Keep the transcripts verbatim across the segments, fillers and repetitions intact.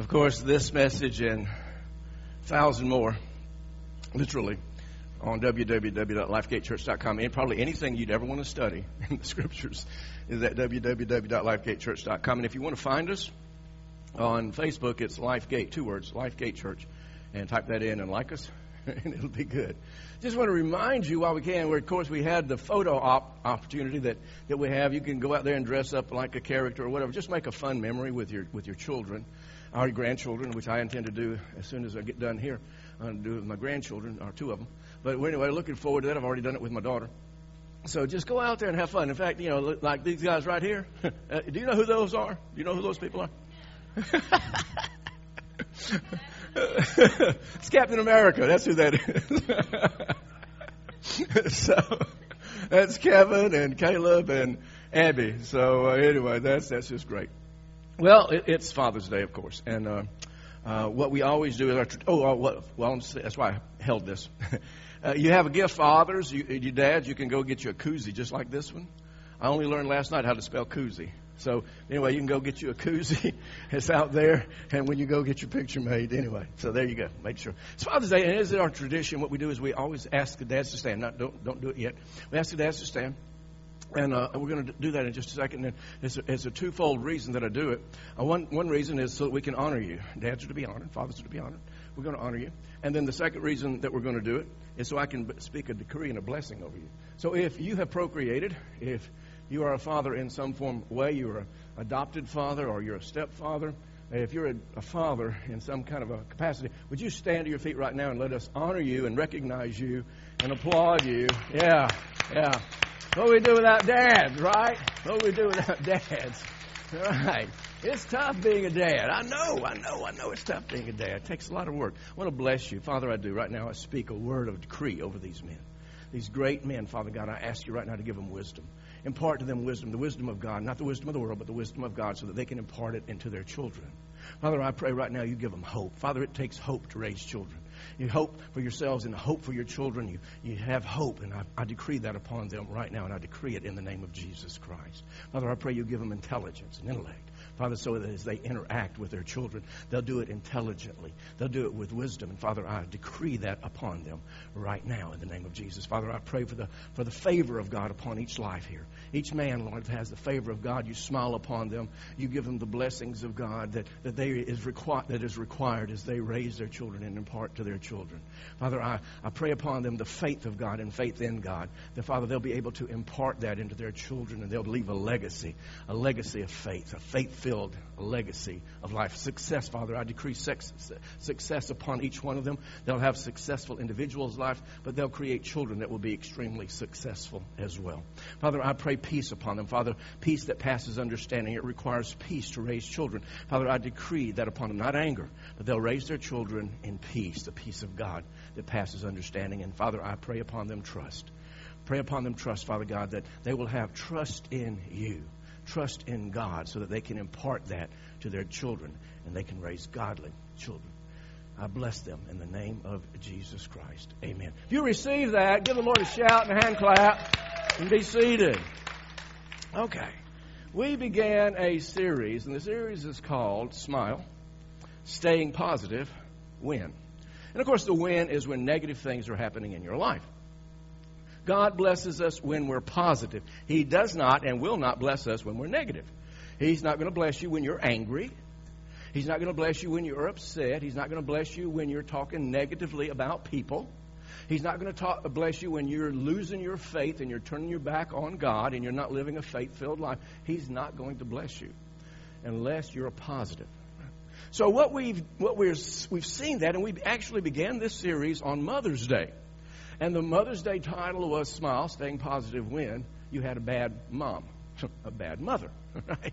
course, this message and a thousand more, literally, on w w w dot lifegate church dot com. And probably anything you'd ever want to study in the scriptures is at w w w dot lifegate church dot com. And if you want to find us on Facebook, it's Lifegate, two words, Lifegate Church. And type that in and like us, and it'll be good. Just want to remind you while we can, where, of course, we had the photo op opportunity that, that we have. You can go out there and dress up like a character or whatever. Just make a fun memory with your with your children, our grandchildren, which I intend to do as soon as I get done here. I'm going to do it with my grandchildren, or two of them. But anyway, looking forward to that. I've already done it with my daughter. So just go out there and have fun. In fact, you know, like these guys right here. Uh, do you know who those are? Do you know who those people are? It's Captain America. That's who that is. So that's Kevin and Caleb and Abby. So uh, anyway, that's that's just great. Well, it, it's Father's Day, of course, and uh, uh, what we always do is our oh uh, what, well I'm, that's why I held this. uh, you have a gift, fathers. You, your dads, you can go get you a koozie just like this one. I only learned last night how to spell koozie. So anyway, you can go get you a koozie. It's out there. And when you go get your picture made, anyway. So there you go. Make sure. It's Father's Day, and it is our tradition. What we do is we always ask the dads to stand. Not, don't, don't do it yet. We ask the dads to stand. And uh, we're going to do that in just a second. And it's a, it's a twofold reason that I do it. Uh, one, one reason is so that we can honor you. Dads are to be honored. Fathers are to be honored. We're going to honor you. And then the second reason that we're going to do it is so I can speak a decree and a blessing over you. So if you have procreated, if you are a father in some form way, you're an adopted father or you're a stepfather, if you're a, a father in some kind of a capacity, would you stand to your feet right now and let us honor you and recognize you and applaud you? Yeah, yeah. What do we do without dads, right? What do we do without dads? Right. It's tough being a dad. I know, I know, I know it's tough being a dad. It takes a lot of work. I want to bless you. Father, I do. Right now I speak a word of decree over these men. These great men, Father God, I ask you right now to give them wisdom. Impart to them wisdom, the wisdom of God, not the wisdom of the world, but the wisdom of God, so that they can impart it into their children. Father, I pray right now you give them hope. Father, it takes hope to raise children. You hope for yourselves and hope for your children. You, you have hope, and I, I decree that upon them right now, and I decree it in the name of Jesus Christ. Father, I pray you give them intelligence and intellect. Father, so that as they interact with their children, they'll do it intelligently. They'll do it with wisdom. And Father, I decree that upon them right now in the name of Jesus. Father, I pray for the for the favor of God upon each life here. Each man, Lord, has the favor of God. You smile upon them. You give them the blessings of God that, that they is required that is required as they raise their children and impart to their children. Father, I, I pray upon them the faith of God and faith in God. That, Father, they'll be able to impart that into their children, and they'll leave a legacy, a legacy of faith, a faith-filled a legacy of life. Success, Father, I decree sex, success upon each one of them. They'll have successful individuals' life, but they'll create children that will be extremely successful as well. Father, I pray peace upon them. Father, peace that passes understanding. It requires peace to raise children. Father, I decree that upon them, not anger, but they'll raise their children in peace, the peace of God that passes understanding. And Father, I pray upon them trust. Pray upon them trust, Father God, that they will have trust in you. Trust in God, so that they can impart that to their children and they can raise godly children. I bless them in the name of Jesus Christ. Amen. If you receive that, give the Lord a shout and a hand clap and be seated. Okay. We began a series, and the series is called Smile, Staying Positive, Win. And of course, the win is when negative things are happening in your life. God blesses us when we're positive. He does not and will not bless us when we're negative. He's not going to bless you when you're angry. He's not going to bless you when you're upset. He's not going to bless you when you're talking negatively about people. He's not going to talk, bless you when you're losing your faith and you're turning your back on God and you're not living a faith-filled life. He's not going to bless you unless you're a positive. So what we've what we're we've seen that, and we actually began this series on Mother's Day. And the Mother's Day title was Smile, Staying Positive When You Had a Bad Mom, a bad mother. Right?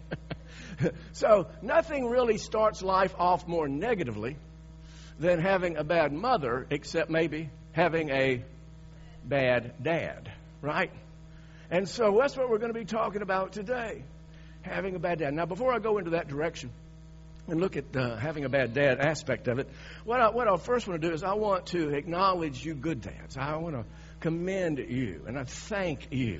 So nothing really starts life off more negatively than having a bad mother, except maybe having a bad dad, right? And so that's what we're going to be talking about today, having a bad dad. Now, before I go into that direction and look at uh, having a bad dad aspect of it, what I, what I first want to do is I want to acknowledge you good dads. I want to commend you and I thank you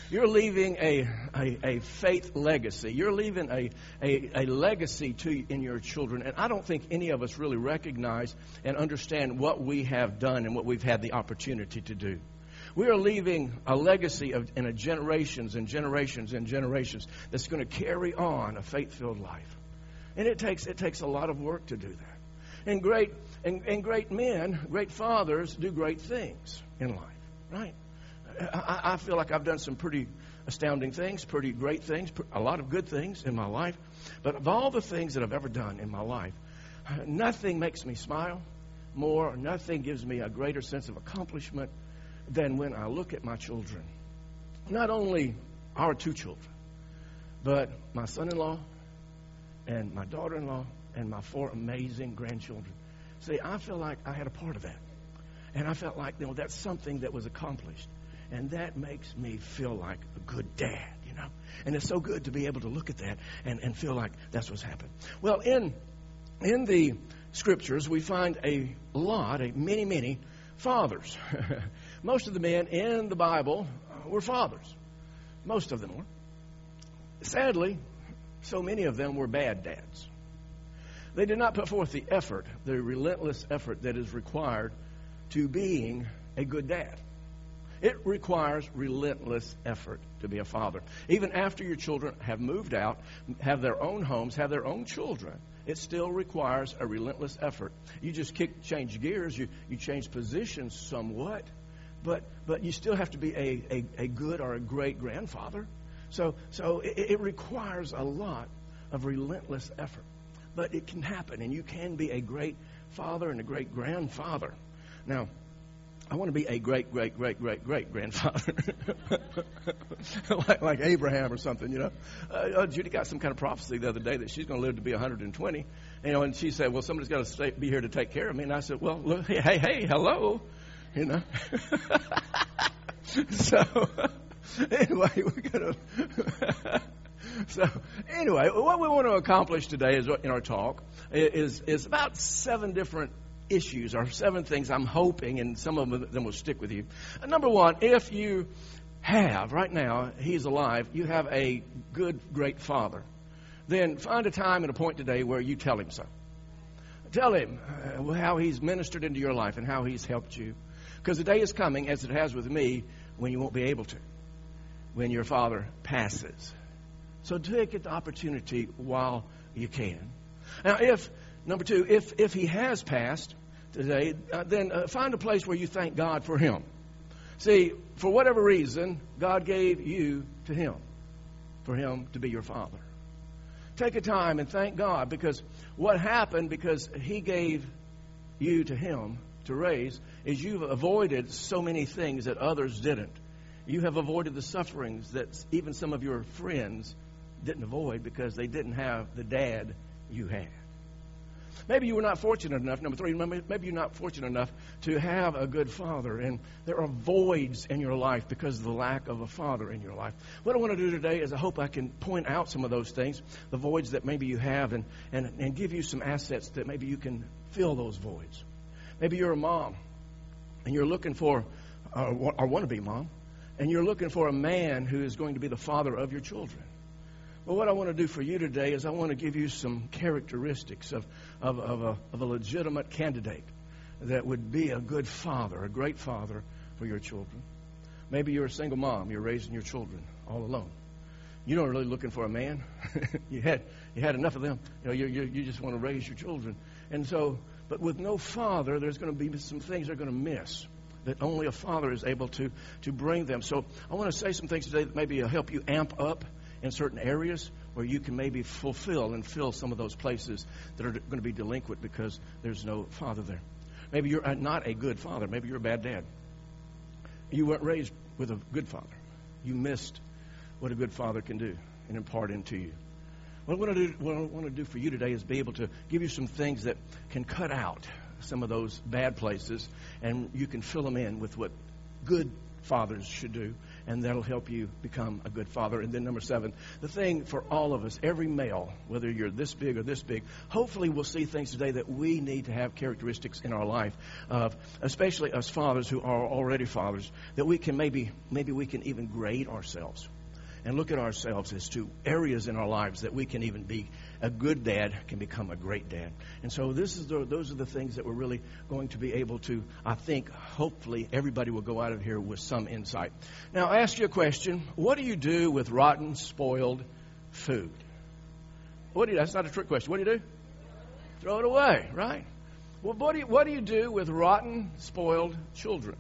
You're leaving a, a, a faith legacy. You're leaving a, a, a legacy to in your children. And I don't think any of us really recognize and understand what we have done and what we've had the opportunity to do. We are leaving a legacy of in a generations and generations and generations that's going to carry on a faith-filled life. And it takes it takes a lot of work to do that. And great and, and great men, great fathers do great things in life, right? I, I feel like I've done some pretty astounding things, pretty great things, a lot of good things in my life. But of all the things that I've ever done in my life, nothing makes me smile more, nothing gives me a greater sense of accomplishment than when I look at my children. Not only our two children, but my son-in-law and my daughter-in-law and my four amazing grandchildren. See, I feel like I had a part of that. And I felt like, you know, that's something that was accomplished. And that makes me feel like a good dad, you know. And it's so good to be able to look at that and, and feel like that's what's happened. Well, in in the Scriptures, we find a lot, a many, many fathers. Most of the men in the Bible were fathers. Most of them were. Sadly, so many of them were bad dads. They did not put forth the effort, the relentless effort that is required to being a good dad. It requires relentless effort to be a father. Even after your children have moved out, have their own homes, have their own children, it still requires a relentless effort. You just kick, change gears, you, you change positions somewhat, but but you still have to be a, a, a good or a great grandfather. So so it, it requires a lot of relentless effort. But it can happen, and you can be a great father and a great grandfather. Now, I want to be a great, great, great, great, great grandfather, like, like Abraham or something, you know. Uh, Judy got some kind of prophecy the other day that she's going to live to be one hundred twenty, you know. And she said, "Well, somebody's got to stay, be here to take care of me." And I said, "Well, look, hey, hey, hey, hello, you know." So anyway, we're gonna. So anyway, what we want to accomplish today is in our talk is is about seven different issues or seven things I'm hoping, and some of them will stick with you. Number one, if you have right now, he's alive, you have a good, great father, then find a time and a point today where you tell him so. Tell him uh, how he's ministered into your life and how he's helped you. Because the day is coming, as it has with me, when you won't be able to, when your father passes. So take the opportunity while you can. Now, if, number two, if, if he has passed today, uh, then uh, find a place where you thank God for him. See, for whatever reason, God gave you to him, for him to be your father. Take a time and thank God, because what happened, because he gave you to him to raise, is you've avoided so many things that others didn't. You have avoided the sufferings that even some of your friends didn't avoid because they didn't have the dad you had. Maybe you were not fortunate enough, number three, maybe you're not fortunate enough to have a good father, and there are voids in your life because of the lack of a father in your life. What I want to do today is I hope I can point out some of those things, the voids that maybe you have, and, and, and give you some assets that maybe you can fill those voids. Maybe you're a mom, and you're looking for, uh, or want to be mom, and you're looking for a man who is going to be the father of your children. Well, what I want to do for you today is I want to give you some characteristics of, of, of, a, of a legitimate candidate that would be a good father, a great father for your children. Maybe you're a single mom. You're raising your children all alone. You're not really looking for a man. you had you had enough of them. You know, you, you you just want to raise your children. And so, but with no father, there's going to be some things they're going to miss that only a father is able to to bring them. So I want to say some things today that maybe will help you amp up in certain areas where you can maybe fulfill and fill some of those places that are going to be delinquent because there's no father there. Maybe you're not a good father. Maybe you're a bad dad. You weren't raised with a good father. You missed what a good father can do and impart into you. What I want to do, what I want to do for you today is be able to give you some things that can cut out some of those bad places, and you can fill them in with what good fathers should do, and that'll help you become a good father. And then number seven, the thing for all of us, every male, whether you're this big or this big, hopefully we'll see things today that we need to have characteristics in our life of, especially us fathers who are already fathers, that we can maybe, maybe we can even grade ourselves and look at ourselves as to areas in our lives that we can even be a good dad, can become a great dad. And so this is the, those are the things that we're really going to be able to, I think, hopefully everybody will go out of here with some insight. Now, I ask you a question. What do you do with rotten, spoiled food? What do you, that's not a trick question. What do you do? Throw it away, right? Well, what do you, what do, you do with rotten, spoiled children?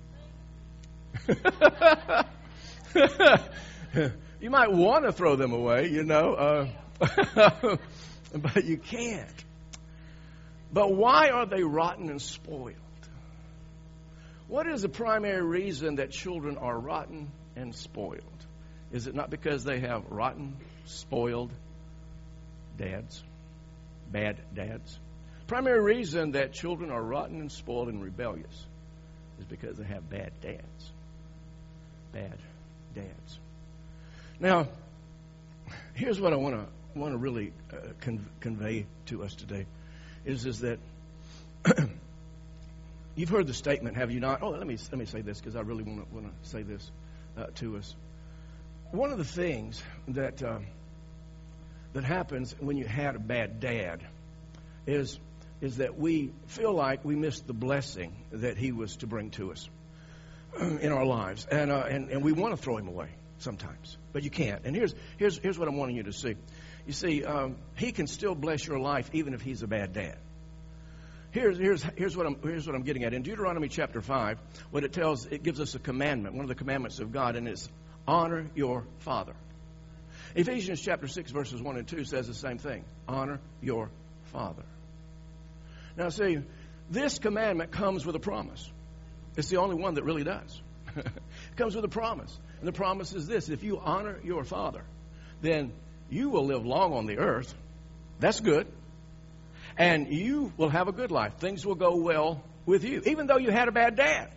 You might want to throw them away, you know, uh, but you can't. But why are they rotten and spoiled? What is the primary reason that children are rotten and spoiled? Is it not because they have rotten, spoiled dads, bad dads? Primary reason that children are rotten and spoiled and rebellious is because they have bad dads. Bad dads. Now, here's what I want to want to really uh, con- convey to us today, is is that you've heard the statement, have you not? Oh, let me let me say this because I really want to want to say this uh, to us. One of the things that uh, that happens when you had a bad dad is is that we feel like we missed the blessing that he was to bring to us in our lives, and uh, and and we want to throw him away sometimes, but you can't. And here's here's here's what I'm wanting you to see. You see, um, he can still bless your life even if he's a bad dad. Here's here's here's what I'm here's what I'm getting at. In Deuteronomy chapter five, what it tells, it gives us a commandment, one of the commandments of God, and it's honor your father. Ephesians chapter six verses one and two says the same thing. Honor your father. Now see, this commandment comes with a promise. It's the only one that really does. It comes with a promise. And the promise is this: if you honor your father, then you will live long on the earth. That's good. And you will have a good life. Things will go well with you, even though you had a bad dad.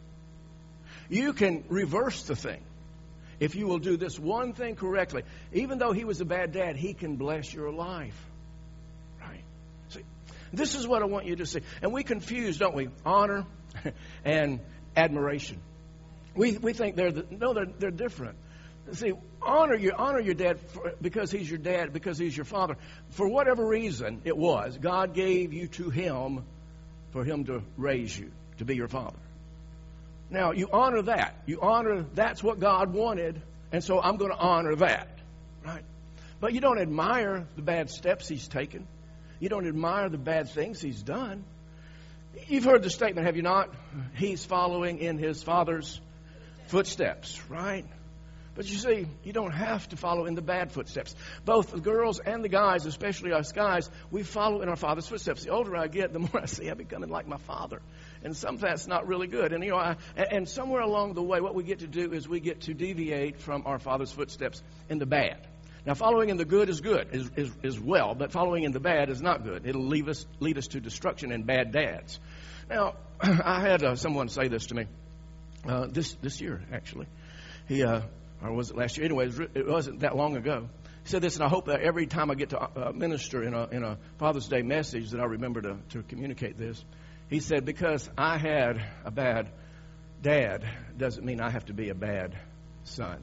You can reverse the thing. If you will do this one thing correctly, even though he was a bad dad, he can bless your life. Right? See, this is what I want you to see. And we confuse, don't we, honor and admiration. We we think they're the, no, they're they're different. See, honor your honor your dad for, because he's your dad, because he's your father. For whatever reason it was, God gave you to him for him to raise you, to be your father. Now, you honor that. You honor that's what God wanted, and so I'm going to honor that. Right? But you don't admire the bad steps he's taken. You don't admire the bad things he's done. You've heard the statement, have you not? He's following in his father's footsteps, right? But you see, you don't have to follow in the bad footsteps. Both the girls and the guys, especially us guys, we follow in our father's footsteps. The older I get, the more I see I'm becoming like my father. And some of that's not really good. And you know, I, and somewhere along the way, what we get to do is we get to deviate from our father's footsteps in the bad. Now, following in the good is good, is, is, is well, but following in the bad is not good. It'll leave us, lead us to destruction and bad dads. Now, I had uh, someone say this to me uh, this this year, actually. He, uh, or was it last year? Anyway, it wasn't that long ago. He said this, and I hope that every time I get to uh, minister in a, in a Father's Day message that I remember to, to communicate this. He said, because I had a bad dad doesn't mean I have to be a bad son.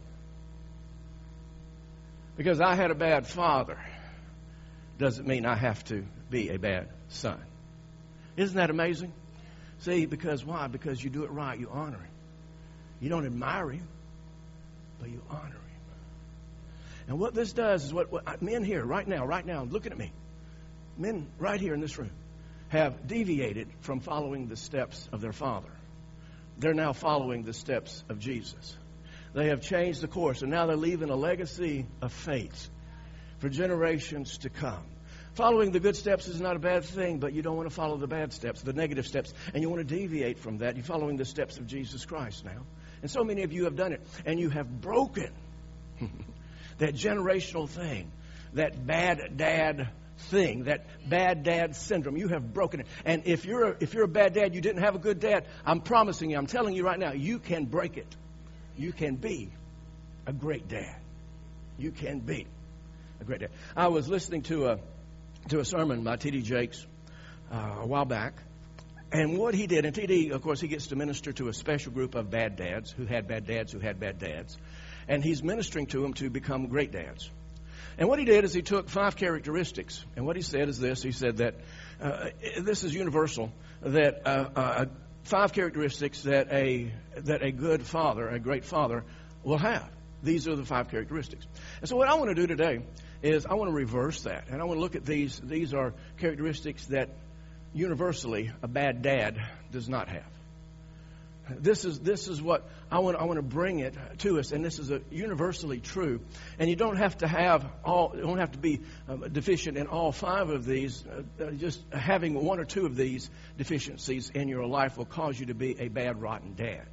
Because I had a bad father doesn't mean I have to be a bad son. Isn't that amazing? See, because why? Because you do it right. You honor him. You don't admire him, but you honor him. And what this does is what, what men here right now, right now, looking at me, men right here in this room have deviated from following the steps of their father. They're now following the steps of Jesus. They have changed the course, and now they're leaving a legacy of faith for generations to come. Following the good steps is not a bad thing, but you don't want to follow the bad steps, the negative steps, and you want to deviate from that. You're following the steps of Jesus Christ now. And so many of you have done it, and you have broken that generational thing, that bad dad thing, that bad dad syndrome. You have broken it. And if you're a, if you're a bad dad, you didn't have a good dad, I'm promising you, I'm telling you right now, you can break it. you can be a great dad. You can be a great dad. I was listening to a to a sermon by T D Jakes uh, a while back, and what he did, and T D, of course, he gets to minister to a special group of bad dads who had bad dads who had bad dads, and he's ministering to them to become great dads. And what he did is he took five characteristics, and what he said is this: he said that uh, this is universal, that uh, uh, five characteristics that a that a good father, a great father, will have. These are the five characteristics. And so what I want to do today is I want to reverse that. And I want to look at these. These are characteristics that universally a bad dad does not have. This is this is what I want I want to bring it to us, and this is a universally true. And you don't have to have all you don't have to be um, deficient in all five of these. Uh, just having one or two of these deficiencies in your life will cause you to be a bad, rotten dad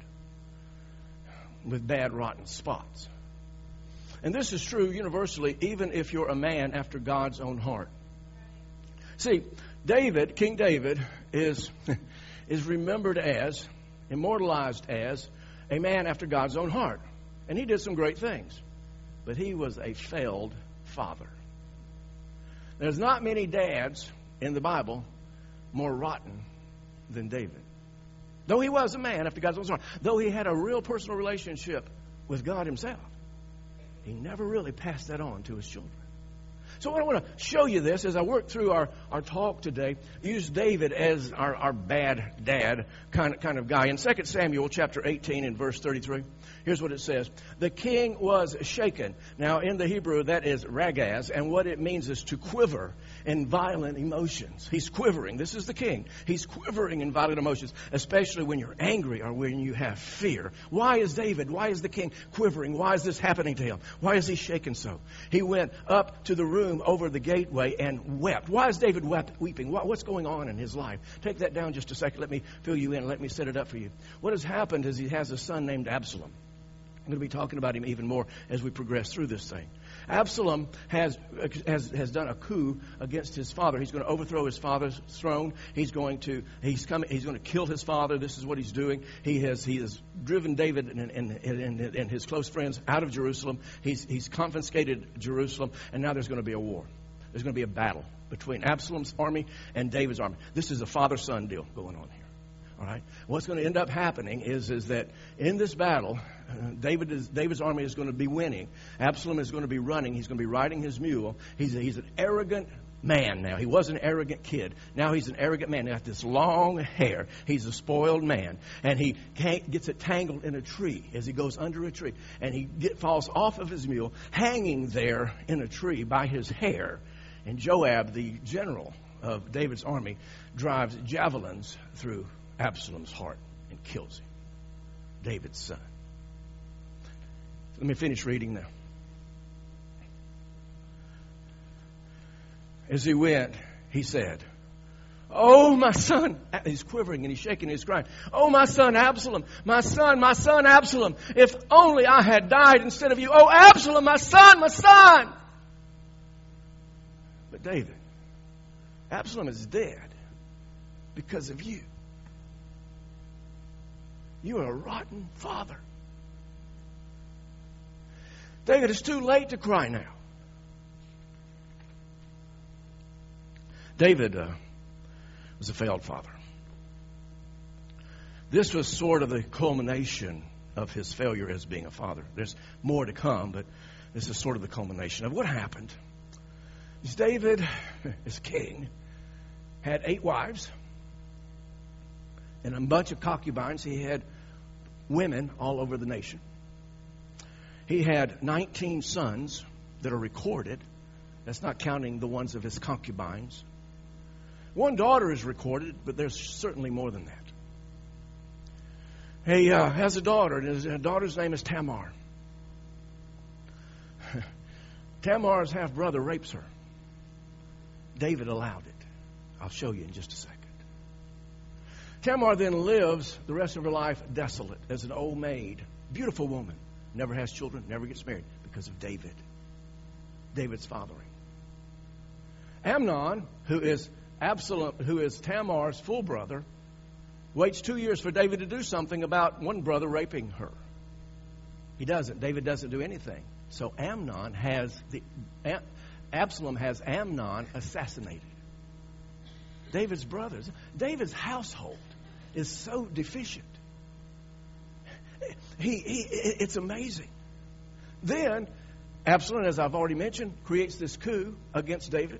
with bad, rotten spots. And this is true universally, even if you're a man after God's own heart. See, David, King David, is is remembered as, immortalized as, a man after God's own heart. And he did some great things. But he was a failed father. There's not many dads in the Bible more rotten than David. Though he was a man after God's own heart, though he had a real personal relationship with God himself, he never really passed that on to his children. So what I want to show you this as I work through our, our talk today, use David as our, our bad dad kind of, kind of guy. In Second Samuel chapter eighteen and verse thirty-three, here's what it says. The king was shaken. Now in the Hebrew that is ragaz, and what it means is to quiver in violent emotions. He's quivering. This is the king. He's quivering in violent emotions, especially when you're angry or when you have fear. Why is David, why is the king quivering? Why is this happening to him? Why is he shaken so? He went up to the room over the gateway and wept. Why is David wept, weeping? What, what's going on in his life? Take that down just a second. Let me fill you in. Let me set it up for you. What has happened is he has a son named Absalom. I'm going to be talking about him even more as we progress through this thing. Absalom has, has has done a coup against his father. He's going to overthrow his father's throne. He's going to he's coming. He's going to kill his father. This is what he's doing. He has he has driven David and, and, and, and his close friends out of Jerusalem. He's he's confiscated Jerusalem, and now there's going to be a war. There's going to be a battle between Absalom's army and David's army. This is a father-son deal going on here. All right. What's going to end up happening is, is that in this battle, uh, David is, David's army is going to be winning. Absalom is going to be running. He's going to be riding his mule. He's a, he's an arrogant man now. He was an arrogant kid. Now he's an arrogant man. He's got this long hair. He's a spoiled man. And he can't, gets it tangled in a tree as he goes under a tree. And he get, falls off of his mule, hanging there in a tree by his hair. And Joab, the general of David's army, drives javelins through Absalom's heart and kills him, David's son. Let me finish reading now. As he went, he said, "Oh, my son." He's quivering and he's shaking and he's crying. "Oh, my son Absalom, my son, my son Absalom, if only I had died instead of you. Oh, Absalom, my son, my son." But David, Absalom is dead because of you. You are a rotten father. David, it's too late to cry now. David uh, was a failed father. This was sort of the culmination of his failure as being a father. There's more to come, but this is sort of the culmination of what happened. Is David, as king, had eight wives and a bunch of concubines. He had women all over the nation. He had nineteen sons that are recorded. That's not counting the ones of his concubines. One daughter is recorded, but there's certainly more than that. He uh, has a daughter, and his daughter's name is Tamar. Tamar's half-brother rapes her. David allowed it. I'll show you in just a second. Tamar then lives the rest of her life desolate as an old maid. Beautiful woman. Never has children, never gets married because of David. David's fathering. Amnon, who is Absalom, who is Tamar's full brother, waits two years for David to do something about one brother raping her. He doesn't. David doesn't do anything. So Amnon has the Absalom has Amnon assassinated. David's brothers, David's household is so deficient. He, he it's amazing. Then Absalom, as I've already mentioned, creates this coup against David.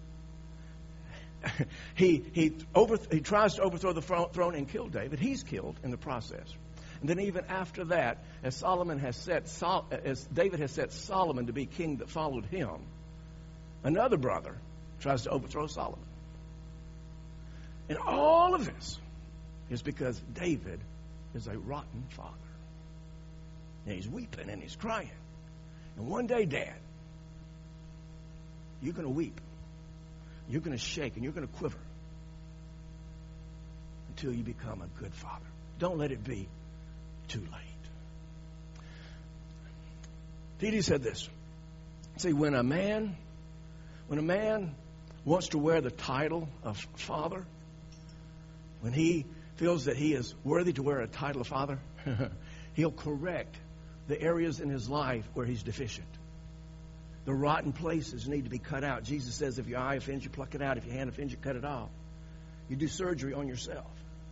he he over he tries to overthrow the throne and kill David. He's killed in the process. And then even after that, as Solomon has set, Sol, as David has set Solomon to be king that followed him, another brother tries to overthrow Solomon. And all of this is because David is a rotten father. And he's weeping and he's crying. And one day, Dad, you're going to weep. You're going to shake and you're going to quiver until you become a good father. Don't let it be too late. T D said this. See, when a man, when a man wants to wear the title of father, when he feels that he is worthy to wear a title of father, he'll correct the areas in his life where he's deficient. The rotten places need to be cut out. Jesus says if your eye offends you, pluck it out. If your hand offends you, cut it off. You do surgery on yourself.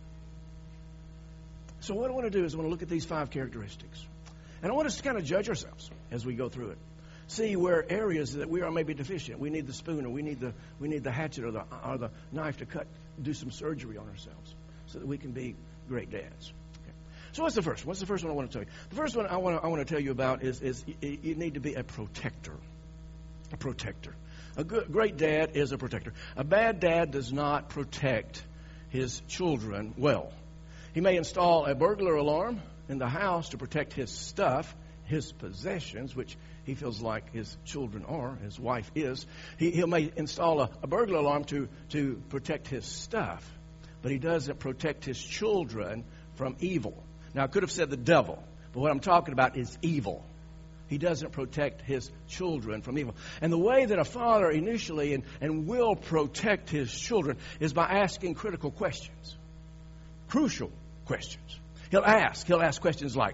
So what I want to do is I want to look at these five characteristics. And I want us to kind of judge ourselves as we go through it. See where areas that we are maybe deficient. We need the spoon, or we need the we need the hatchet or the or the knife to cut, do some surgery on ourselves so that we can be great dads. Okay. So what's the first? What's the first one I want to tell you? The first one I want to I want to tell you about is is you, you need to be a protector. A protector. A good, great dad is a protector. A bad dad does not protect his children well. He may install a burglar alarm in the house to protect his stuff, his possessions, which he feels like his children are, his wife is. He, he may install a, a burglar alarm to, to protect his stuff, but he doesn't protect his children from evil. Now, I could have said the devil, but what I'm talking about is evil. He doesn't protect his children from evil. And the way that a father initially and, and will protect his children is by asking critical questions. Crucial questions. He'll ask. He'll ask questions like,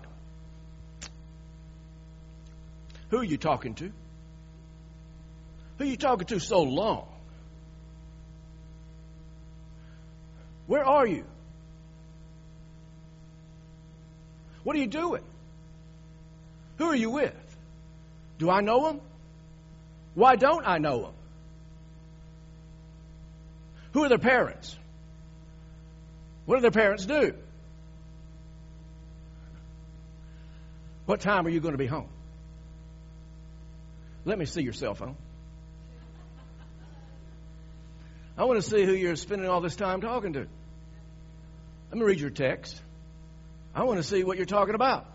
who are you talking to? Who are you talking to so long? Where are you? What are you doing? Who are you with? Do I know them? Why don't I know them? Who are their parents? What do their parents do? What time are you going to be home? Let me see your cell phone. I want to see who you're spending all this time talking to. Let me read your text. I want to see what you're talking about.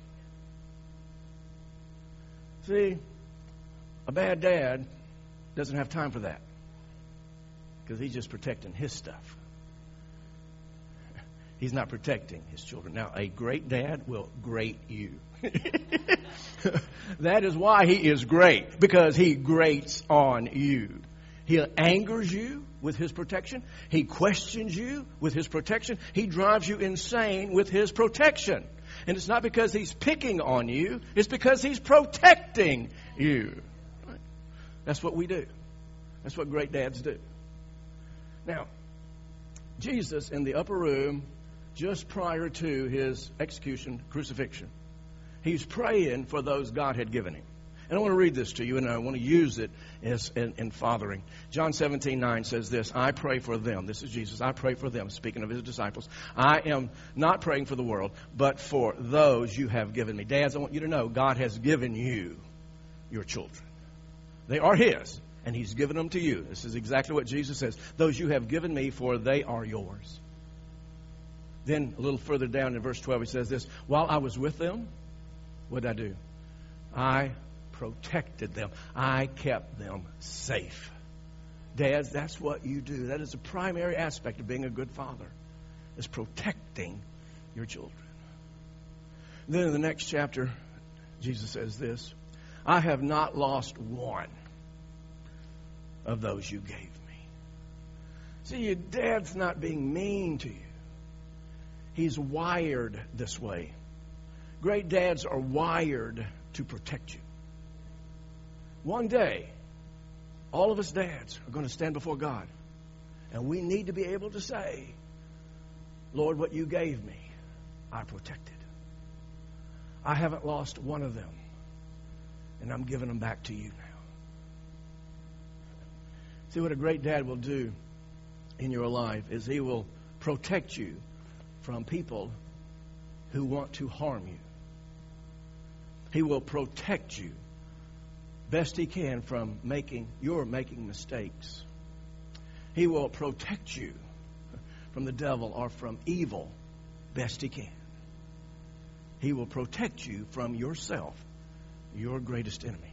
See, a bad dad doesn't have time for that because he's just protecting his stuff. He's not protecting his children. Now, a great dad will grate you. That is why he is great, because he grates on you. He angers you with his protection. He questions you with his protection. He drives you insane with his protection. And it's not because he's picking on you. It's because he's protecting you. Right? That's what we do. That's what great dads do. Now, Jesus in the upper room, just prior to his execution, crucifixion, he's praying for those God had given him. And I want to read this to you, and I want to use it as in, in fathering. John seventeen nine says this, I pray for them. This is Jesus. I pray for them, speaking of his disciples. I am not praying for the world, but for those you have given me. Dads, I want you to know God has given you your children. They are his, and he's given them to you. This is exactly what Jesus says. Those you have given me, for they are yours. Then a little further down in verse twelve, he says this, while I was with them, what did I do? I protected them. I kept them safe. Dads, that's what you do. That is the primary aspect of being a good father, is protecting your children. Then in the next chapter, Jesus says this, I have not lost one of those you gave me. See, your dad's not being mean to you. He's wired this way. great dads are wired to protect you. One day, all of us dads are going to stand before God. And we need to be able to say, Lord, what you gave me, I protected. I haven't lost one of them. And I'm giving them back to you now. See, what a great dad will do in your life is he will protect you from people who want to harm you. He will protect you best he can from making your making mistakes. He will protect you from the devil or from evil best he can. He will protect you from yourself, your greatest enemy.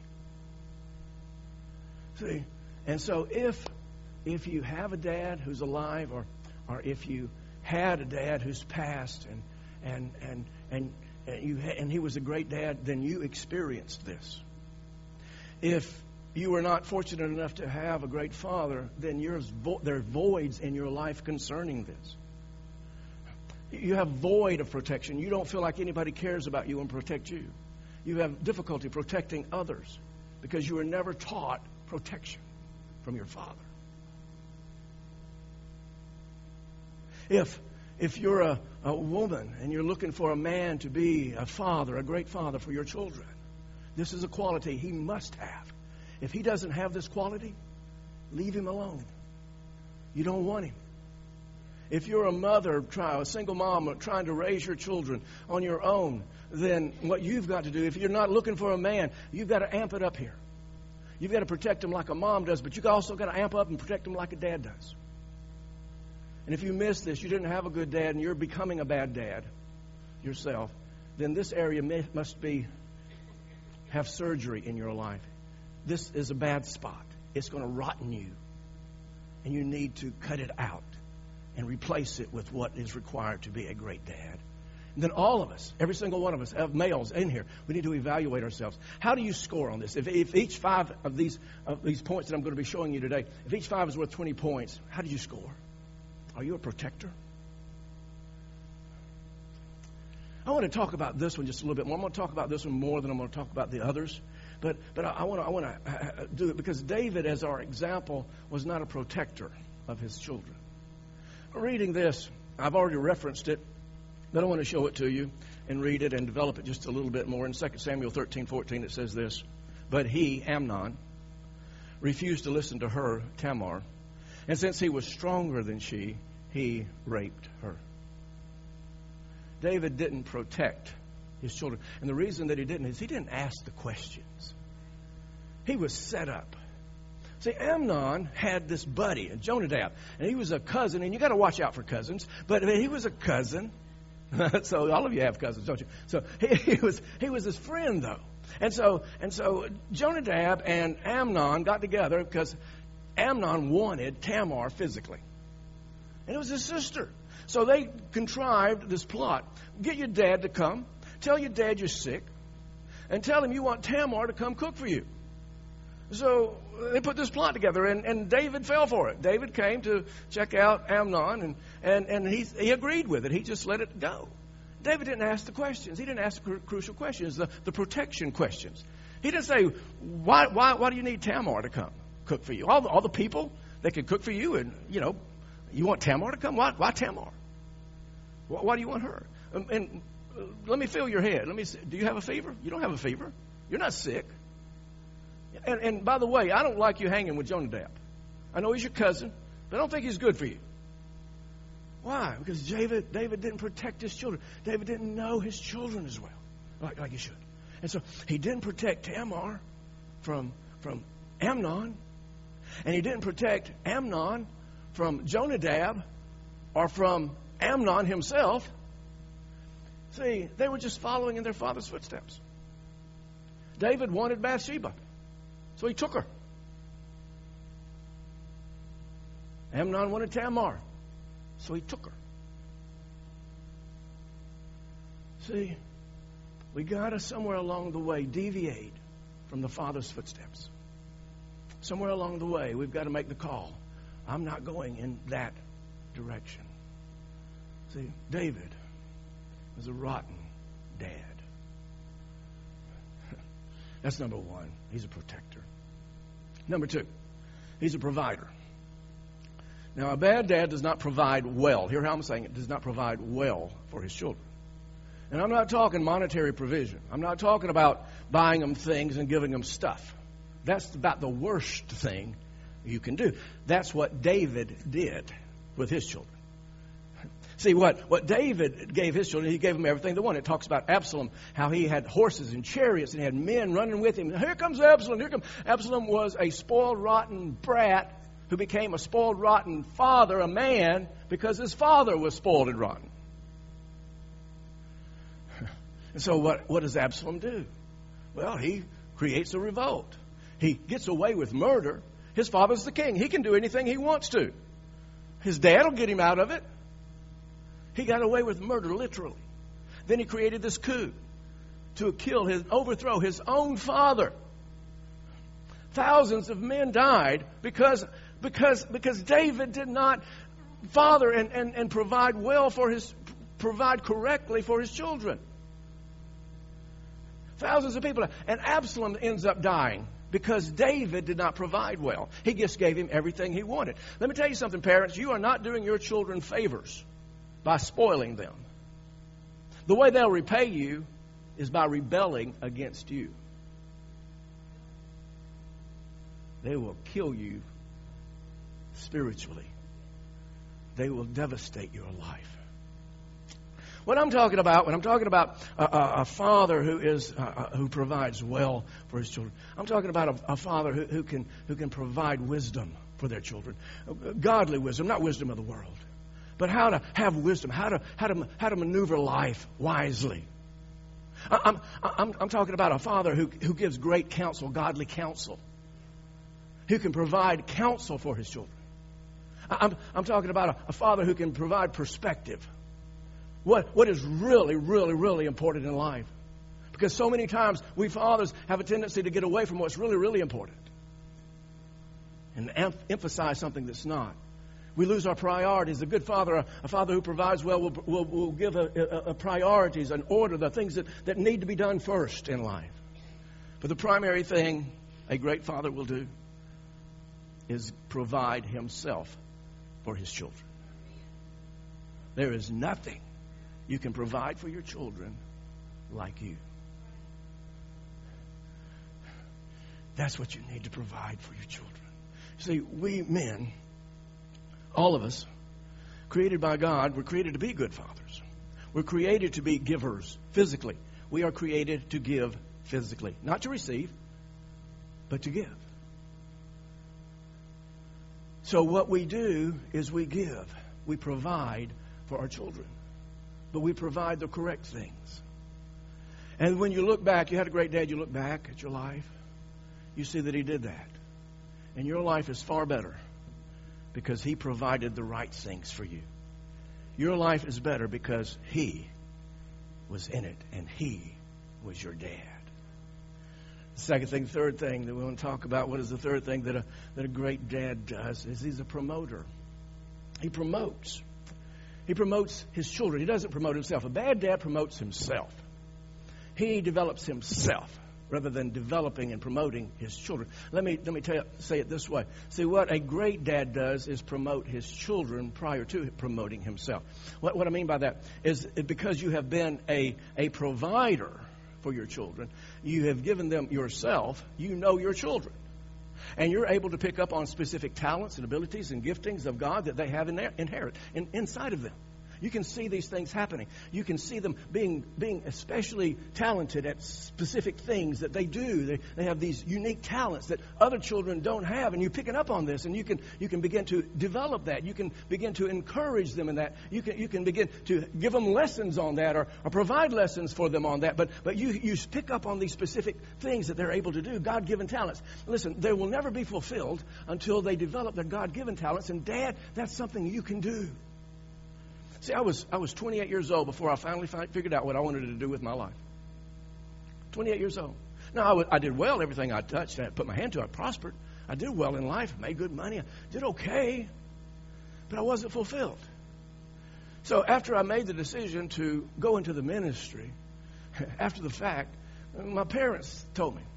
See, and so if if you have a dad who's alive, or or if you had a dad who's passed, and and and and, and you ha- and he was a great dad, then you experienced this. If you were not fortunate enough to have a great father, then there's vo- there are voids in your life concerning this. You have void of protection. You don't feel like anybody cares about you and protect you. You have difficulty protecting others because you were never taught protection from your father. If if you're a, a woman and you're looking for a man to be a father, a great father for your children, this is a quality he must have. If he doesn't have this quality, leave him alone. You don't want him. If you're a mother, try, a single mom trying to raise your children on your own, then what you've got to do, if you're not looking for a man, you've got to amp it up here. You've got to protect them like a mom does, but you've also got to amp up and protect them like a dad does. And if you miss this, you didn't have a good dad, and you're becoming a bad dad yourself, then this area may, must be have surgery in your life. This is a bad spot. It's going to rotten you, and you need to cut it out and replace it with what is required to be a great dad. And then all of us, every single one of us, of males in here, we need to evaluate ourselves. How do you score on this? If, if each five of these of these points that I'm going to be showing you today, if each five is worth twenty points, how do you score? Are you a protector? I want to talk about this one just a little bit more. I'm going to talk about this one more than I'm going to talk about the others. But but I, I want to I want to do it because David, as our example, was not a protector of his children. Reading this, I've already referenced it, but I want to show it to you and read it and develop it just a little bit more. In Second Samuel thirteen fourteen, it says this: But he, Amnon, refused to listen to her, Tamar, and since he was stronger than she, he raped her. David didn't protect his children. And the reason that he didn't is he didn't ask the questions. He was set up. See, Amnon had this buddy, Jonadab, and he was a cousin, and you got to watch out for cousins, but he was a cousin. So all of you have cousins, don't you? So he, he was he was his friend, though. And so and so Jonadab and Amnon got together because Amnon wanted Tamar physically. And it was his sister. So they contrived this plot. Get your dad to come. Tell your dad you're sick. And tell him you want Tamar to come cook for you. So they put this plot together, and, and David fell for it. David came to check out Amnon, and, and, and he, he agreed with it. He just let it go. David didn't ask the questions. He didn't ask the cru- crucial questions, the, the protection questions. He didn't say, why, why, why do you need Tamar to come cook for you? All the, all the people that can cook for you, and, you know, you want Tamar to come? Why, why Tamar? Why, why do you want her? Um, and uh, let me feel your head. Let me see. Do you have a fever? You don't have a fever. You're not sick. And, and by the way, I don't like you hanging with Jonadab. I know he's your cousin, but I don't think he's good for you. Why? Because David, David didn't protect his children. David didn't know his children as well, like, like he should. And so he didn't protect Tamar from, from Amnon, and he didn't protect Amnon from Jonadab or from Amnon himself. See, they were just following in their father's footsteps. David wanted Bathsheba, so he took her. Amnon wanted Tamar, so he took her. See, we got to somewhere along the way deviate from the father's footsteps. Somewhere along the way, we've got to make the call. I'm not going in that direction. See, David was a rotten dad. That's number one. He's a protector. Number two, he's a provider. Now, a bad dad does not provide well. Hear how I'm saying it. Does not provide well for his children. And I'm not talking monetary provision. I'm not talking about buying them things and giving them stuff. That's about the worst thing you can do. That's what David did with his children. See, what, what David gave his children, he gave them everything they wanted. It talks about Absalom, how he had horses and chariots and he had men running with him. Here comes Absalom. Here comes Absalom was a spoiled, rotten brat who became a spoiled, rotten father, a man, because his father was spoiled and rotten. And so what, what does Absalom do? Well, he creates a revolt. He gets away with murder. His father's the king. He can do anything he wants to. His dad will get him out of it. He got away with murder, literally. Then he created this coup to kill his, overthrow his own father. Thousands of men died because, because, because David did not father and, and, and provide well for his, provide correctly for his children. Thousands of people. And Absalom ends up dying because David did not provide well. He just gave him everything he wanted. Let me tell you something, parents. You are not doing your children favors by spoiling them. The way they'll repay you is by rebelling against you. They will kill you spiritually. They will devastate your life. What I'm talking about, when I'm talking about a, a, a father who is uh, who provides well for his children, I'm talking about a, a father who, who can who can provide wisdom for their children, godly wisdom, not wisdom of the world, but how to have wisdom, how to how to how to maneuver life wisely. I'm I'm I'm talking about a father who who gives great counsel, godly counsel, who can provide counsel for his children. I'm I'm talking about a, a father who can provide perspective. What what is really, really, really important in life? Because so many times we fathers have a tendency to get away from what's really, really important and em- emphasize something that's not. We lose our priorities. A good father, a, a father who provides well, will, will, will give a, a, a priorities, an order, the things that, that need to be done first in life. But the primary thing a great father will do is provide himself for his children. There is nothing you can provide for your children like you. That's what you need to provide for your children. See, we men, all of us, created by God, we're created to be good fathers. We're created to be givers physically. We are created to give physically. Not to receive, but to give. So what we do is we give. We provide for our children. But we provide the correct things. And when you look back, you had a great dad, you look back at your life, you see that he did that. And your life is far better because he provided the right things for you. Your life is better because he was in it and he was your dad. The second thing, third thing that we want to talk about, what is the third thing that a, that a great dad does, is he's a promoter. He promotes. He promotes his children. He doesn't promote himself. A bad dad promotes himself. He develops himself rather than developing and promoting his children. Let me let me tell you, say it this way. See, what a great dad does is promote his children prior to promoting himself. What, what I mean by that is because you have been a, a provider for your children, you have given them yourself, you know your children. And you're able to pick up on specific talents and abilities and giftings of God that they have in their, inherit in, inside of them. You can see these things happening. You can see them being being especially talented at specific things that they do. They, they have these unique talents that other children don't have, and you're picking up on this, and you can you can begin to develop that. You can begin to encourage them in that. You can you can begin to give them lessons on that, or, or provide lessons for them on that. But but you you pick up on these specific things that they're able to do, God-given talents. Listen, they will never be fulfilled until they develop their God-given talents. And Dad, that's something you can do. See, I was I was twenty-eight years old before I finally figured out what I wanted to do with my life. twenty-eight years old. Now, I, w- I did well. Everything I touched, I put my hand to, I prospered. I did well in life. I made good money. I did okay. But I wasn't fulfilled. So after I made the decision to go into the ministry, after the fact, my parents told me,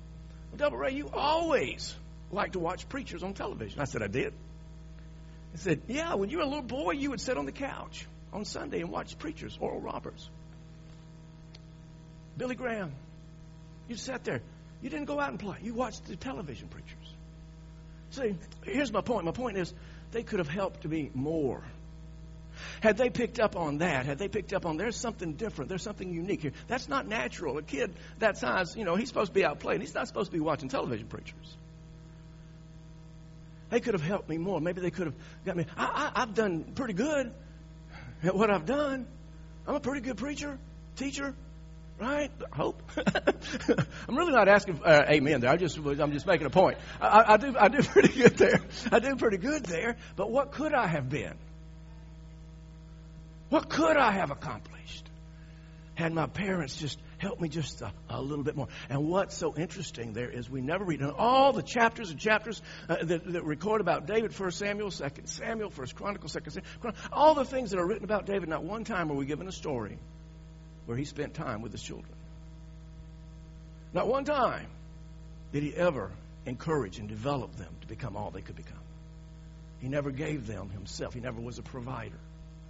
Well, Double Ray, you always like to watch preachers on television. I said, I did. He said, yeah, when you were a little boy, you would sit on the couch on Sunday and watch preachers, Oral Roberts, Billy Graham. You sat there. You didn't go out and play. You watched the television preachers. See, here's my point. My point is they could have helped to be more. Had they picked up on that, had they picked up on there's something different, there's something unique here. That's not natural. A kid that size, you know, he's supposed to be out playing. He's not supposed to be watching television preachers. They could have helped me more. Maybe they could have got me. I, I, I've done pretty good at what I've done. I'm a pretty good preacher, teacher, right? I hope. I'm really not asking uh, amen there. I just, I'm just making a point. I, I do, I do pretty good there. I do pretty good there. But what could I have been? What could I have accomplished had my parents just helped me just a, a little bit more? And what's so interesting there is we never read in all the chapters and chapters uh, that, that record about David, First Samuel, Second Samuel, First Chronicles, Second Samuel, all the things that are written about David, not one time are we given a story where he spent time with his children. Not one time did he ever encourage and develop them to become all they could become. He never gave them himself. He never was a provider.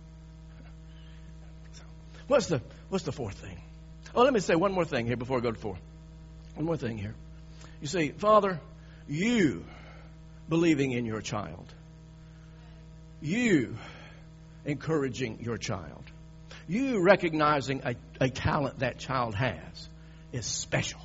What's the what's the fourth thing? Oh, let me say one more thing here before I go to four. One more thing here. You see, Father, you believing in your child. You encouraging your child. You recognizing a, a talent that child has is special.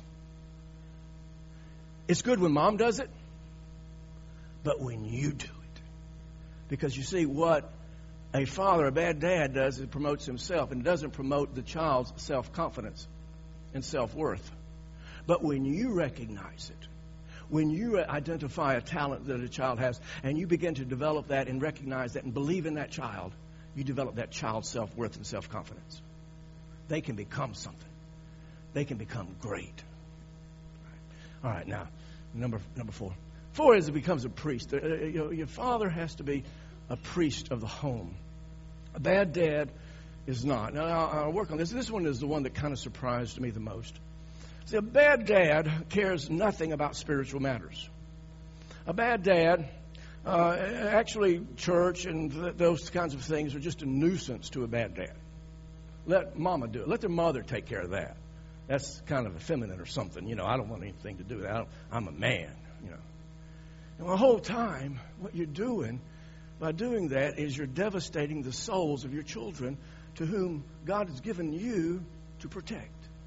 It's good when mom does it, but when you do it. Because you see, what a father, a bad dad does, it promotes himself, and it doesn't promote the child's self-confidence and self-worth. But when you recognize it, when you identify a talent that a child has, and you begin to develop that and recognize that and believe in that child, you develop that child's self-worth and self-confidence. They can become something. They can become great. All right, now, number number four. Four is it becomes a priest. Uh, you know, your father has to be a priest of the home. A bad dad is not. Now, I'll, I'll work on this. This one is the one that kind of surprised me the most. See, a bad dad cares nothing about spiritual matters. A bad dad, uh, actually, church and th- those kinds of things are just a nuisance to a bad dad. Let mama do it. Let their mother take care of that. That's kind of effeminate or something. You know, I don't want anything to do with that. I don't, I'm a man, you know. And the whole time, what you're doing by doing that is you're devastating the souls of your children to whom God has given you to protect.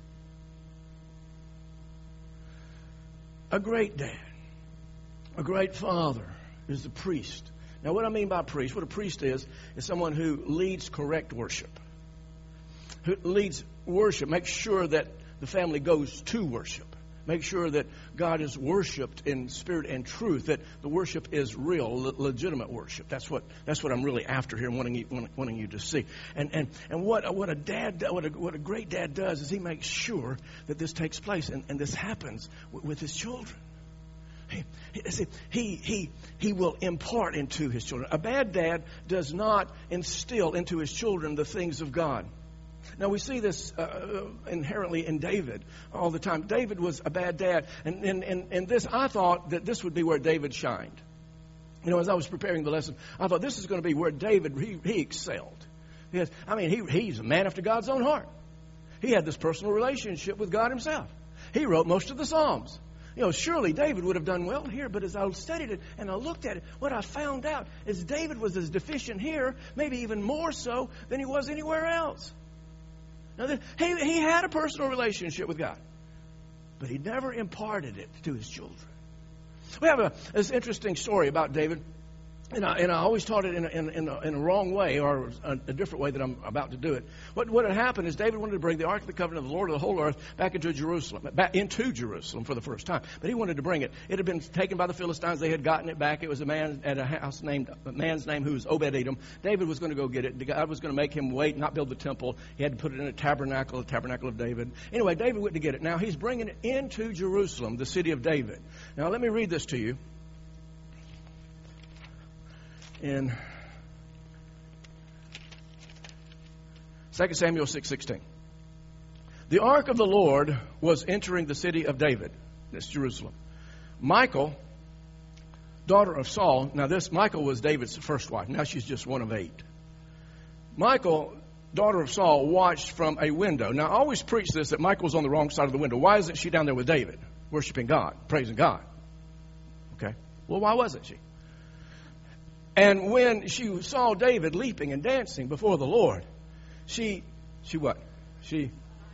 A great dad, a great father is the priest. Now, what I mean by priest, what a priest is, is someone who leads correct worship. Who leads worship, makes sure that the family goes to worship. Make sure that God is worshipped in spirit and truth, that the worship is real, le- legitimate worship. That's what that's what I'm really after here and wanting you, wanting you to see. And and and what what a dad what a what a great dad does is he makes sure that this takes place and, and this happens w- with his children. He, he he he will impart into his children. A bad dad does not instill into his children the things of God. Now, we see this uh, inherently in David all the time. David was a bad dad. And in and, and this, I thought that this would be where David shined. You know, as I was preparing the lesson, I thought this is going to be where David, he, he excelled. Because, I mean, he, he's a man after God's own heart. He had this personal relationship with God himself. He wrote most of the Psalms. You know, surely David would have done well here, but as I studied it and I looked at it, what I found out is David was as deficient here, maybe even more so, than he was anywhere else. Now, he, he had a personal relationship with God, but he never imparted it to his children. We have a, this interesting story about David, and I, and I always taught it in a, in, in, a, in a wrong way, or a, a different way that I'm about to do it. What, what had happened is David wanted to bring the Ark of the Covenant of the Lord of the whole earth back into Jerusalem, back into Jerusalem for the first time. But he wanted to bring it. It had been taken by the Philistines. They had gotten it back. It was a man at a house named, a man's name who was Obed-Edom. David was going to go get it. God was going to make him wait, not build the temple. He had to put it in a tabernacle, the tabernacle of David. Anyway, David went to get it. Now he's bringing it into Jerusalem, the city of David. Now let me read this to you. In Second Samuel six sixteen. The ark of the Lord was entering the city of David. That's Jerusalem. Michal, daughter of Saul. Now this, Michal was David's first wife. Now she's just one of eight. Michal, daughter of Saul, watched from a window. Now I always preach this, that Michal's on the wrong side of the window. Why isn't she down there with David, worshiping God, praising God? Okay. Well, why wasn't she? And when she saw David leaping and dancing before the Lord, she, she what? She,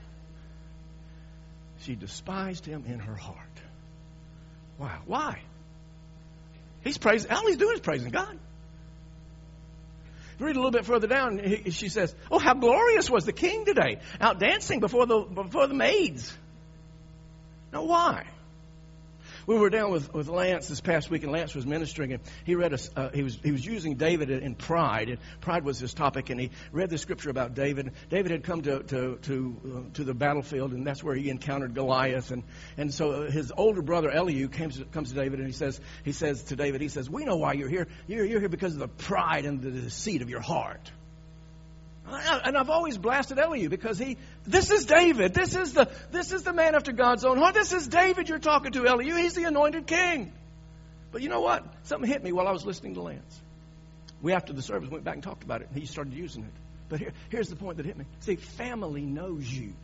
she despised him in her heart. Wow. Why? He's praising, all he's doing is praising God. Read a little bit further down, he, she says, oh, how glorious was the king today, out dancing before the, before the maids. Now, why? We were down with, with Lance this past week, and Lance was ministering, and he read a, uh, he was he was using David in pride, and pride was his topic, and he read the scripture about David. David had come to to to, uh, to the battlefield, and that's where he encountered Goliath, and and so his older brother Eliud comes to, comes to David, and he says he says to David, he says, we know why you're here. You're you're here because of the pride and the deceit of your heart. And I've always blasted Eliud because he, this is David. This is the, this is the man after God's own heart. This is David you're talking to, Eliud. He's the anointed king. But you know what? Something hit me while I was listening to Lance. We, after the service, went back and talked about it, and he started using it. But here, here's the point that hit me. See, family knows you.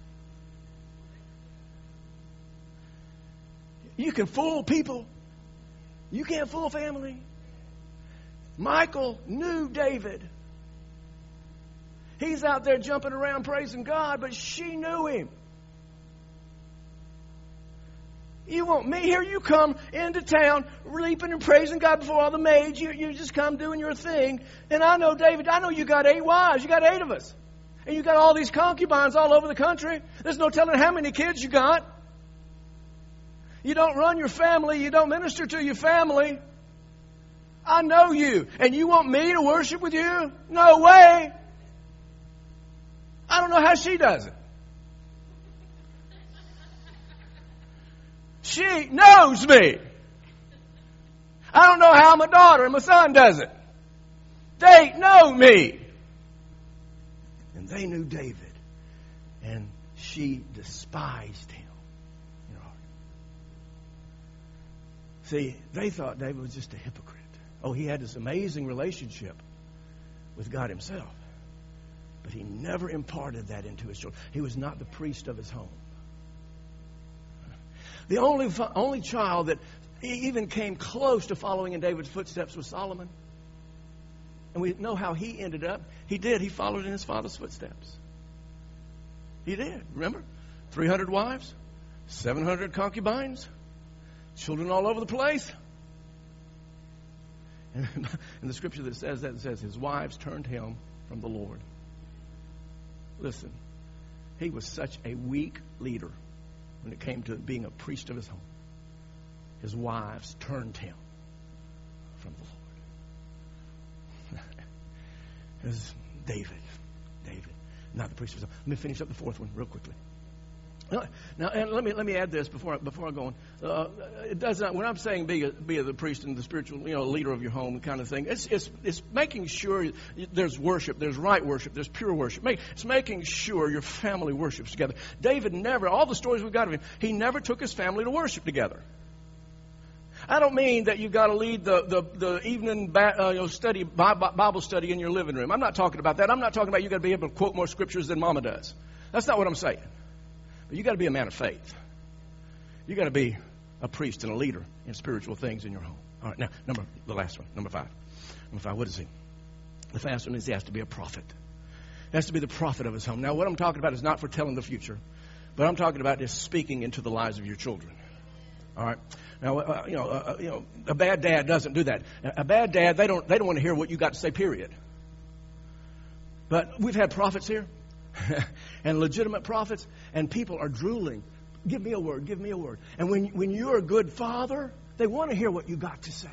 You can fool people. You can't fool family. Michal knew David. He's out there jumping around praising God, but she knew him. You want me? Here you come into town, leaping and praising God before all the maids. You, you just come doing your thing. And I know, David, I know you got eight wives. You got eight of us. And you got all these concubines all over the country. There's no telling how many kids you got. You don't run your family. You don't minister to your family. I know you. And you want me to worship with you? No way. I don't know how she does it. She knows me. I don't know how my daughter and my son does it. They know me. And they knew David. And she despised him in her heart. See, they thought David was just a hypocrite. Oh, he had this amazing relationship with God himself. But he never imparted that into his children. He was not the priest of his home. The only only child that even came close to following in David's footsteps was Solomon. And we know how he ended up. He did. He followed in his father's footsteps. He did. Remember? three hundred wives, seven hundred concubines, children all over the place. And in the scripture that says that, it says his wives turned him from the Lord. Listen, he was such a weak leader when it came to being a priest of his home. His wives turned him from the Lord. It was David. David, not the priest of his home. Let me finish up the fourth one real quickly. Now, and let me let me add this before I, before I go on. Uh, it does not. When I'm saying be a, be a, the priest and the spiritual, you know, leader of your home, kind of thing. It's it's it's making sure there's worship, there's right worship, there's pure worship. It's making sure your family worships together. David never. All the stories we got of him, he never took his family to worship together. I don't mean that you've got to lead the the, the evening ba- uh, you know, study Bible study in your living room. I'm not talking about that. I'm not talking about you got to be able to quote more scriptures than Mama does. That's not what I'm saying. But you got to be a man of faith. You got to be a priest and a leader in spiritual things in your home. All right, now, number the last one, number five. Number five, what is he? The last one is he has to be a prophet. He has to be the prophet of his home. Now, what I'm talking about is not for telling the future, but I'm talking about is speaking into the lives of your children. All right. Now, uh, you know, uh, you know, a bad dad doesn't do that. A bad dad, they don't, they don't want to hear what you got to say. Period. But we've had prophets here. And legitimate prophets, and people are drooling. Give me a word, give me a word. And when when you're a good father, they want to hear what you got to say.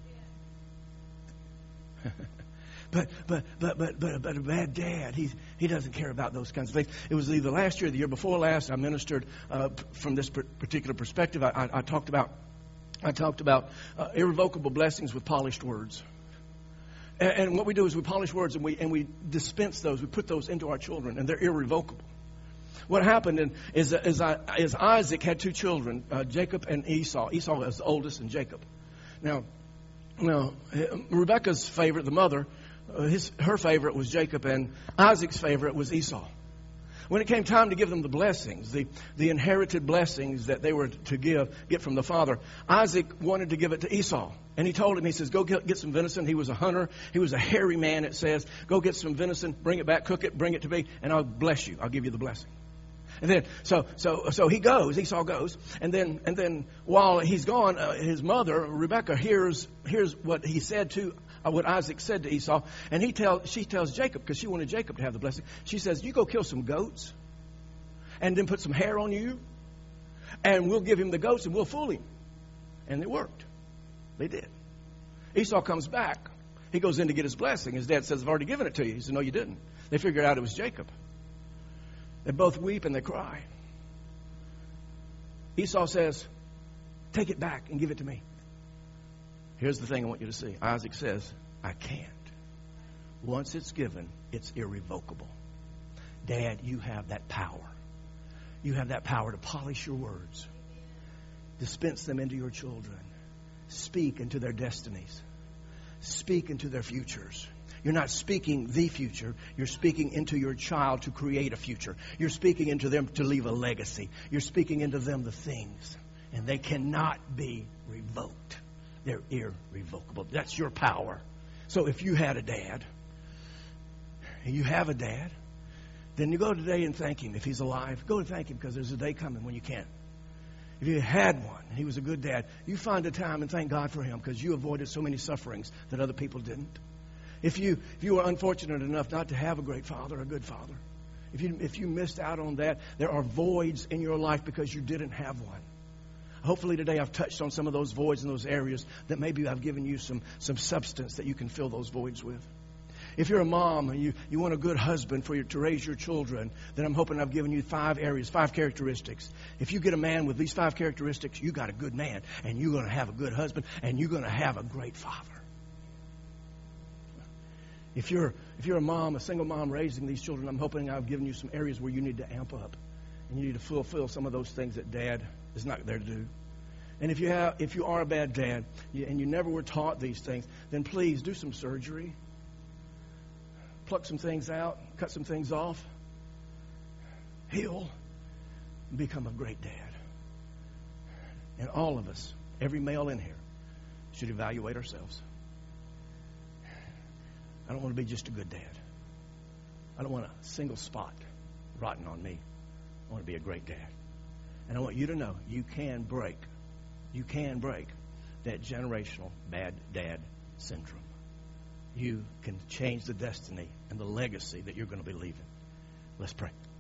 but but but but but but a bad dad, he he doesn't care about those kinds of things. It was either last year or the year before last. I ministered uh, from this particular perspective. I, I, I talked about I talked about uh, irrevocable blessings with polished words. And, and what we do is we polish words and we and we dispense those. We put those into our children, and they're irrevocable. What happened in, is, is, is Isaac had two children, uh, Jacob and Esau. Esau was the oldest, and Jacob. Now, now Rebekah's favorite, the mother, uh, his, her favorite was Jacob, and Isaac's favorite was Esau. When it came time to give them the blessings, the, the inherited blessings that they were to give, get from the father, Isaac wanted to give it to Esau. And he told him, he says, go get, get some venison. He was a hunter. He was a hairy man, it says. Go get some venison, bring it back, cook it, bring it to me, and I'll bless you. I'll give you the blessing. And then, so, so, so he goes, Esau goes. And then, and then while he's gone, uh, his mother, Rebekah, hears, hears what he said to Uh, what Isaac said to Esau, and he tell, she tells Jacob, because she wanted Jacob to have the blessing, she says, you go kill some goats, and then put some hair on you, and we'll give him the goats, and we'll fool him. And it worked. They did. Esau comes back. He goes in to get his blessing. His dad says, I've already given it to you. He said, no, you didn't. They figured out it was Jacob. They both weep and they cry. Esau says, take it back and give it to me. Here's the thing I want you to see. Isaac says, I can't. Once it's given, it's irrevocable. Dad, you have that power. You have that power to polish your words, dispense them into your children, speak into their destinies, speak into their futures. You're not speaking the future. You're speaking into your child to create a future. You're speaking into them to leave a legacy. You're speaking into them the things, and they cannot be revoked. They're irrevocable. That's your power. So if you had a dad, and you have a dad, then you go today and thank him. If he's alive, go and thank him, because there's a day coming when you can't. If you had one, and he was a good dad, you find a time and thank God for him, because you avoided so many sufferings that other people didn't. If you if you were unfortunate enough not to have a great father, a good father, if you if you missed out on that, there are voids in your life because you didn't have one. Hopefully today I've touched on some of those voids in those areas that maybe I've given you some, some substance that you can fill those voids with. If you're a mom and you, you want a good husband for your, to raise your children, then I'm hoping I've given you five areas, five characteristics. If you get a man with these five characteristics, you got a good man, and you're going to have a good husband, and you're going to have a great father. If you're, if you're a mom, a single mom raising these children, I'm hoping I've given you some areas where you need to amp up, and you need to fulfill some of those things that Dad is not there to do. And if you have, if you are a bad dad and you never were taught these things, then please do some surgery, pluck some things out, cut some things off, heal, and become a great dad. And all of us, every male in here, should evaluate ourselves. I don't want to be just a good dad. I don't want a single spot rotten on me. I want to be a great dad. And I want you to know you can break, you can break that generational bad dad syndrome. You can change the destiny and the legacy that you're going to be leaving. Let's pray.